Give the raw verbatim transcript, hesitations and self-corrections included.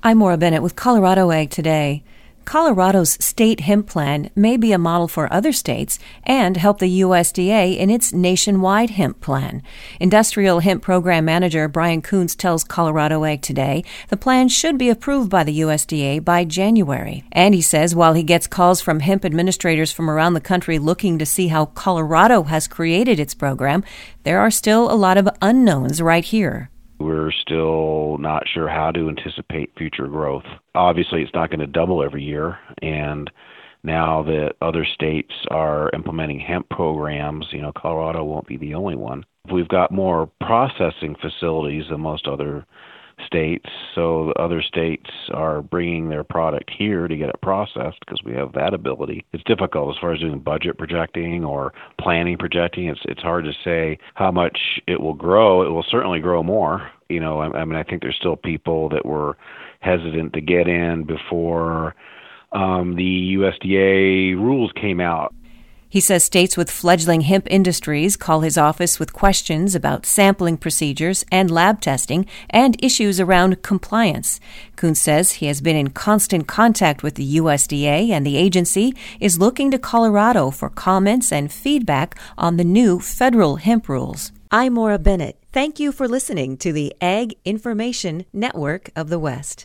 I'm Maura Bennett with Colorado Ag Today. Colorado's state hemp plan may be a model for other states and help the U S D A in its nationwide hemp plan. Industrial Hemp Program Manager Brian Kuntz tells Colorado Ag Today the plan should be approved by the U S D A by January. And he says while he gets calls from hemp administrators from around the country looking to see how Colorado has created its program, there are still a lot of unknowns right here. We're still not sure how to anticipate future growth. Obviously, it's not going to double every year, and now that other states are implementing hemp programs, you know, Colorado won't be the only one. We've got more processing facilities than most other states, so the other states are bringing their product here to get it processed because we have that ability. It's difficult as far as doing budget projecting or planning projecting. It's it's hard to say how much it will grow. It will certainly grow more. You know, I, I mean, I think there's still people that were hesitant to get in before um, the U S D A rules came out. He says states with fledgling hemp industries call his office with questions about sampling procedures and lab testing and issues around compliance. Kuntz says he has been in constant contact with the U S D A, and the agency is looking to Colorado for comments and feedback on the new federal hemp rules. I'm Maura Bennett. Thank you for listening to the Ag Information Network of the West.